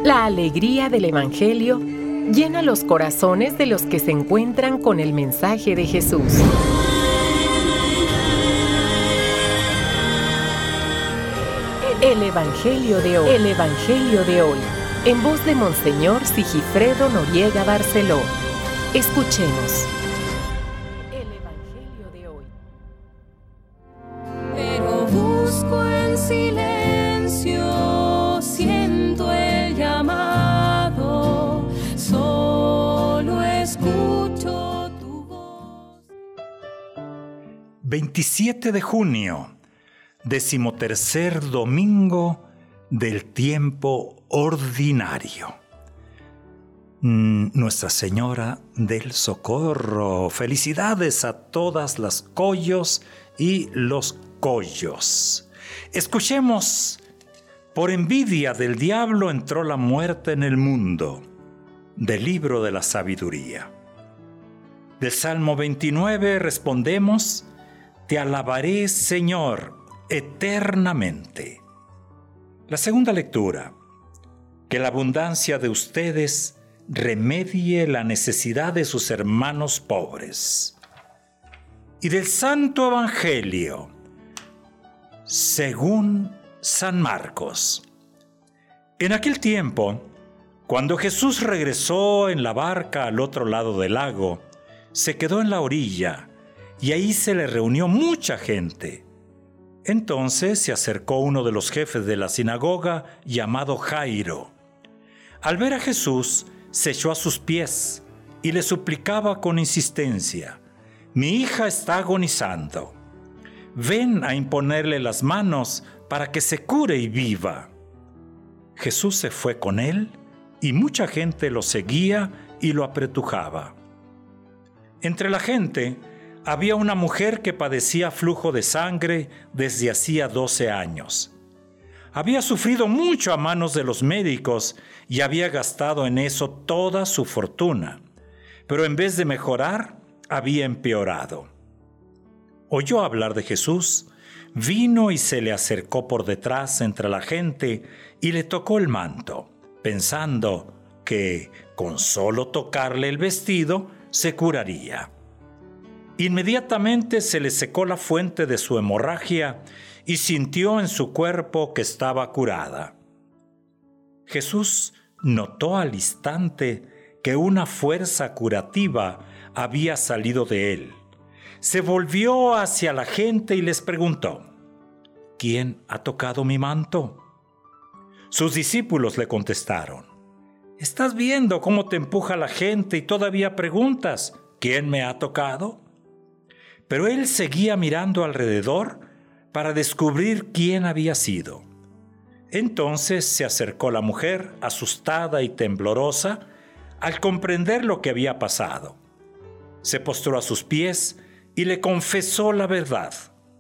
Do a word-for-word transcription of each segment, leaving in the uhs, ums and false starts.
La alegría del Evangelio llena los corazones de los que se encuentran con el mensaje de Jesús. El Evangelio de hoy. El Evangelio de hoy. En voz de Monseñor Sigifredo Noriega Barceló. Escuchemos. El Evangelio de hoy. Pero busco en silencio, siento el llamado, solo escucho tu voz. veintisiete de junio, decimotercer domingo del tiempo ordinario. Nuestra Señora del Socorro. Felicidades a todas las collos y los collos. Escuchemos: por envidia del diablo entró la muerte en el mundo, del libro de la sabiduría. Del Salmo veintinueve respondemos: Te alabaré, Señor, eternamente. La segunda lectura: que la abundancia de ustedes remedie la necesidad de sus hermanos pobres. Y del Santo Evangelio según San Marcos. En aquel tiempo, cuando Jesús regresó en la barca al otro lado del lago, se quedó en la orilla y ahí se le reunió mucha gente. Entonces se acercó uno de los jefes de la sinagoga, llamado Jairo. Al ver a Jesús, se echó a sus pies y le suplicaba con insistencia: Mi hija está agonizando. Ven a imponerle las manos para que se cure y viva. Jesús se fue con él y mucha gente lo seguía y lo apretujaba. Entre la gente había una mujer que padecía flujo de sangre desde hacía doce años. Había sufrido mucho a manos de los médicos y había gastado en eso toda su fortuna, pero en vez de mejorar, había empeorado. Oyó hablar de Jesús, vino y se le acercó por detrás entre la gente y le tocó el manto, pensando que con solo tocarle el vestido se curaría. Inmediatamente se le secó la fuente de su hemorragia y sintió en su cuerpo que estaba curada. Jesús notó al instante que una fuerza curativa había salido de él. Se volvió hacia la gente y les preguntó: ¿Quién ha tocado mi manto? Sus discípulos le contestaron: ¿Estás viendo cómo te empuja la gente y todavía preguntas: ¿Quién me ha tocado? Pero él seguía mirando alrededor para descubrir quién había sido. Entonces se acercó la mujer, asustada y temblorosa, al comprender lo que había pasado. Se postró a sus pies y le confesó la verdad.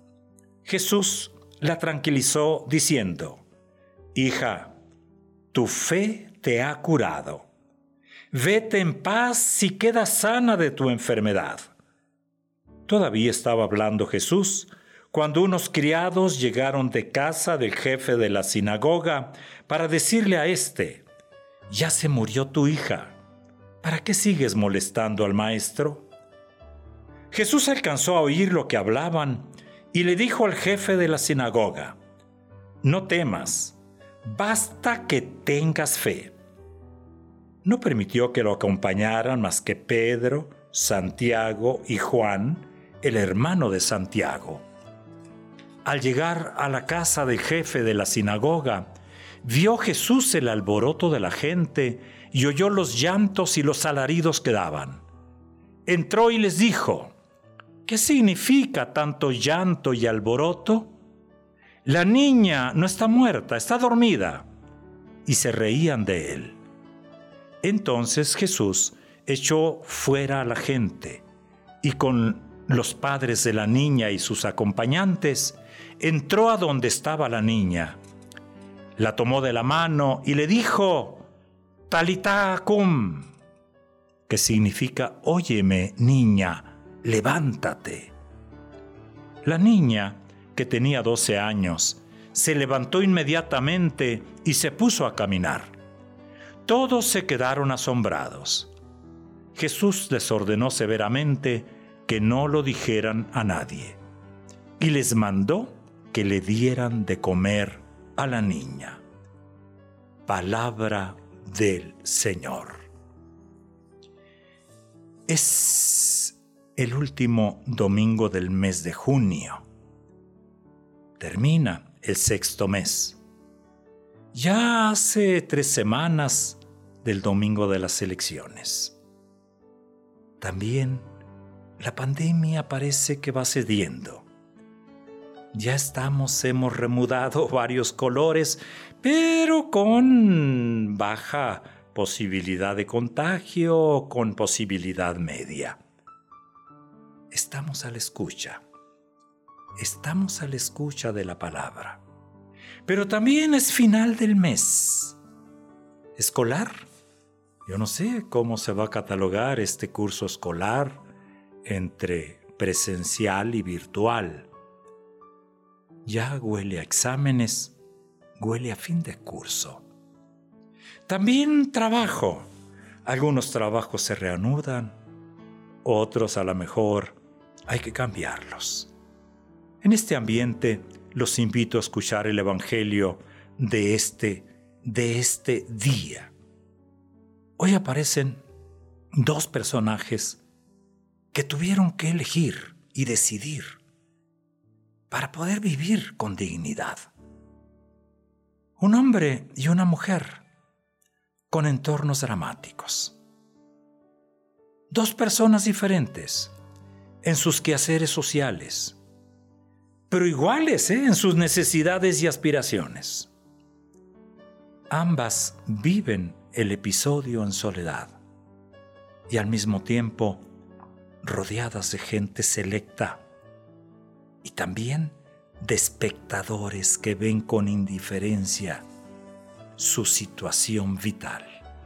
Jesús la tranquilizó diciendo: Hija, tu fe te ha curado. Vete en paz y queda sana de tu enfermedad. Todavía estaba hablando Jesús cuando unos criados llegaron de casa del jefe de la sinagoga para decirle a éste: Ya se murió tu hija. ¿Para qué sigues molestando al maestro? Jesús alcanzó a oír lo que hablaban y le dijo al jefe de la sinagoga: No temas, basta que tengas fe. No permitió que lo acompañaran más que Pedro, Santiago y Juan, el hermano de Santiago. Al llegar a la casa del jefe de la sinagoga, vio Jesús el alboroto de la gente y oyó los llantos y los alaridos que daban. Entró y les dijo: ¿Qué significa tanto llanto y alboroto? La niña no está muerta, está dormida. Y se reían de él. Entonces Jesús echó fuera a la gente y con los padres de la niña y sus acompañantes entró a donde estaba la niña. La tomó de la mano y le dijo: Talitá cum, que significa: Óyeme, niña, levántate. La niña, que tenía doce años, se levantó inmediatamente y se puso a caminar. Todos se quedaron asombrados. Jesús les ordenó severamente que no lo dijeran a nadie y les mandó que le dieran de comer a la niña. Palabra del Señor. Es el último domingo del mes de junio. Termina el sexto mes. Ya hace tres semanas del domingo de las elecciones. También la pandemia parece que va cediendo. Ya estamos, hemos remudado varios colores, pero con baja posibilidad de contagio, con posibilidad media. Estamos a la escucha. Estamos a la escucha de la palabra. Pero también es final del mes escolar. Yo no sé cómo se va a catalogar este curso escolar entre presencial y virtual. Ya huele a exámenes, huele a fin de curso. También trabajo. Algunos trabajos se reanudan, otros a lo mejor hay que cambiarlos. En este ambiente los invito a escuchar el Evangelio de este, de este día. Hoy aparecen dos personajes que tuvieron que elegir y decidir para poder vivir con dignidad. Un hombre y una mujer con entornos dramáticos. Dos personas diferentes en sus quehaceres sociales, pero iguales ¿eh? en sus necesidades y aspiraciones. Ambas viven el episodio en soledad y al mismo tiempo rodeadas de gente selecta y también de espectadores que ven con indiferencia su situación vital.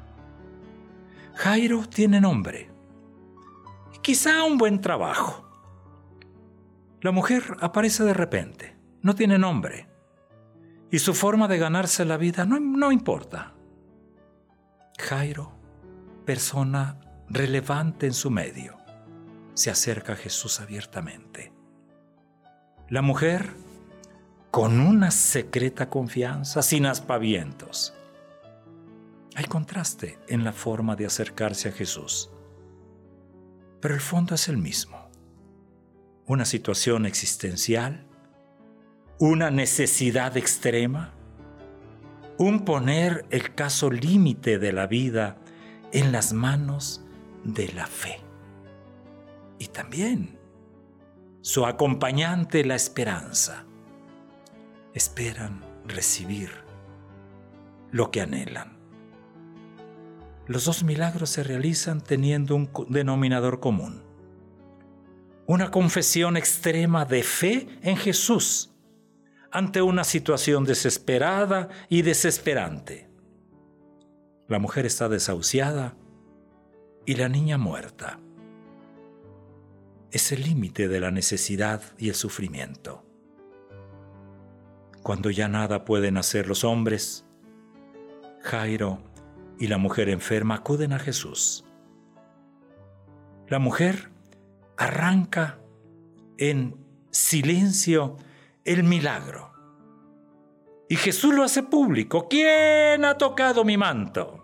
Jairo tiene nombre y quizá un buen trabajo. La mujer aparece de repente, no tiene nombre y su forma de ganarse la vida no, no importa. Jairo, persona relevante en su medio, se acerca a Jesús abiertamente. La mujer, con una secreta confianza, sin aspavientos. Hay contraste en la forma de acercarse a Jesús, pero el fondo es el mismo. Una situación existencial, una necesidad extrema, un poner el caso límite de la vida en las manos de la fe. Y también su acompañante, la esperanza. Esperan recibir lo que anhelan. Los dos milagros se realizan teniendo un denominador común. Una confesión extrema de fe en Jesús ante una situación desesperada y desesperante. La mujer está desahuciada y la niña muerta. Es el límite de la necesidad y el sufrimiento. Cuando ya nada pueden hacer los hombres, Jairo y la mujer enferma acuden a Jesús. La mujer arranca en silencio el milagro. Y Jesús lo hace público. ¿Quién ha tocado mi manto?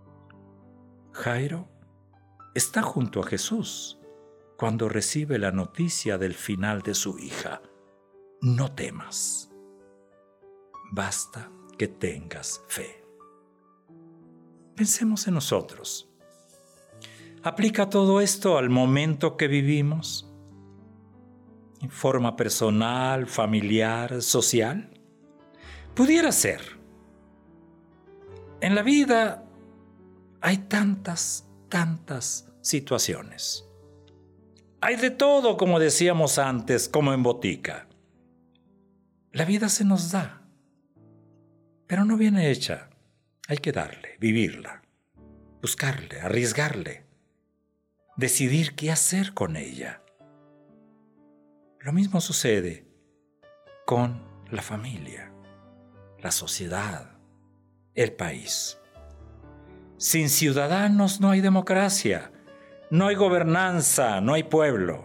Jairo está junto a Jesús cuando recibe la noticia del final de su hija. No temas. Basta que tengas fe. Pensemos en nosotros. ¿Aplica todo esto al momento que vivimos? ¿En forma personal, familiar, social? Pudiera ser. En la vida hay tantas, tantas situaciones. Hay de todo, como decíamos antes, como en botica. La vida se nos da, pero no viene hecha. Hay que darle, vivirla, buscarle, arriesgarle, decidir qué hacer con ella. Lo mismo sucede con la familia, la sociedad, el país. Sin ciudadanos no hay democracia, no hay gobernanza, no hay pueblo.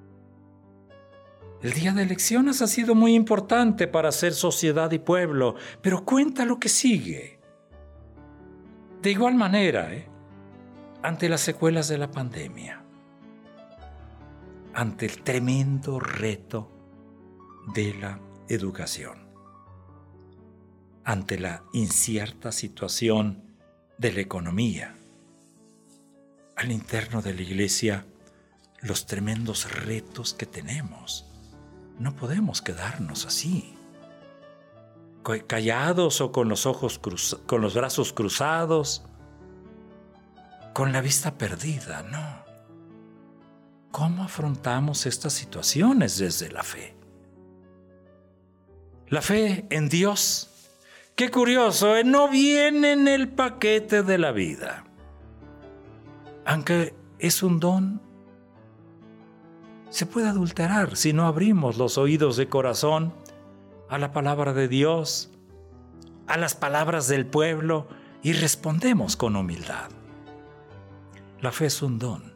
El día de elecciones ha sido muy importante para hacer sociedad y pueblo, pero cuenta lo que sigue. De igual manera, ¿eh? ante las secuelas de la pandemia, ante el tremendo reto de la educación, ante la incierta situación de la economía, al interno de la iglesia, los tremendos retos que tenemos. No podemos quedarnos así, callados o con los ojos cruz- con los brazos cruzados, con la vista perdida, no. ¿Cómo afrontamos estas situaciones desde la fe? La fe en Dios, qué curioso, ¿eh? No viene en el paquete de la vida. Aunque es un don, se puede adulterar si no abrimos los oídos de corazón a la palabra de Dios, a las palabras del pueblo y respondemos con humildad. La fe es un don,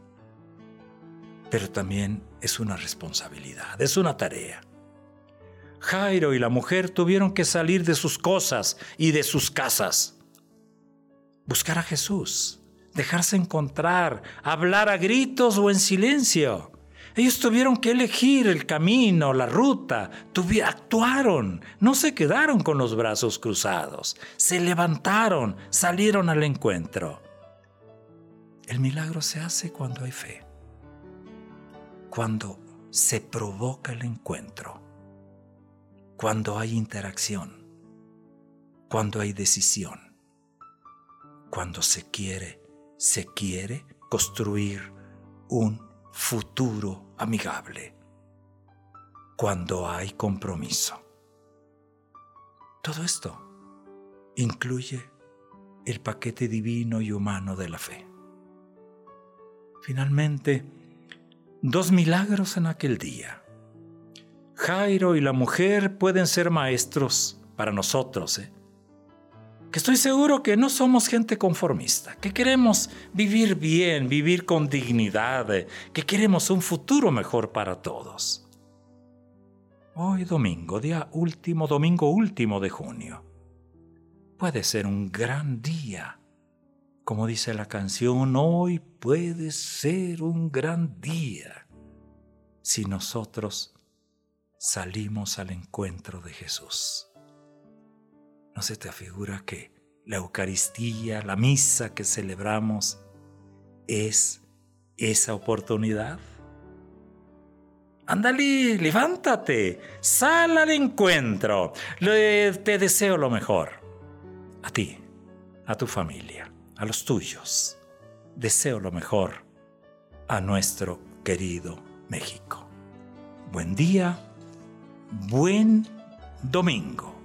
pero también es una responsabilidad, es una tarea. Jairo y la mujer tuvieron que salir de sus cosas y de sus casas, buscar a Jesús, dejarse encontrar, hablar a gritos o en silencio. Ellos tuvieron que elegir el camino, la ruta, tuvi- actuaron, no se quedaron con los brazos cruzados, se levantaron, salieron al encuentro. El milagro se hace cuando hay fe, cuando se provoca el encuentro, cuando hay interacción, cuando hay decisión, cuando se quiere, se quiere construir un futuro amigable, cuando hay compromiso. Todo esto incluye el paquete divino y humano de la fe. Finalmente, dos milagros en aquel día. Jairo y la mujer pueden ser maestros para nosotros, ¿eh? Que estoy seguro que no somos gente conformista, que queremos vivir bien, vivir con dignidad, ¿eh? Que queremos un futuro mejor para todos. Hoy domingo, día último, domingo último de junio, puede ser un gran día. Como dice la canción, hoy puede ser un gran día si nosotros salimos al encuentro de Jesús. ¿No se te afigura que la Eucaristía, la misa que celebramos, es esa oportunidad? Ándale, levántate, sal al encuentro. Le, te deseo lo mejor. A ti, a tu familia, a los tuyos. Deseo lo mejor a nuestro querido México. Buen día, buen domingo.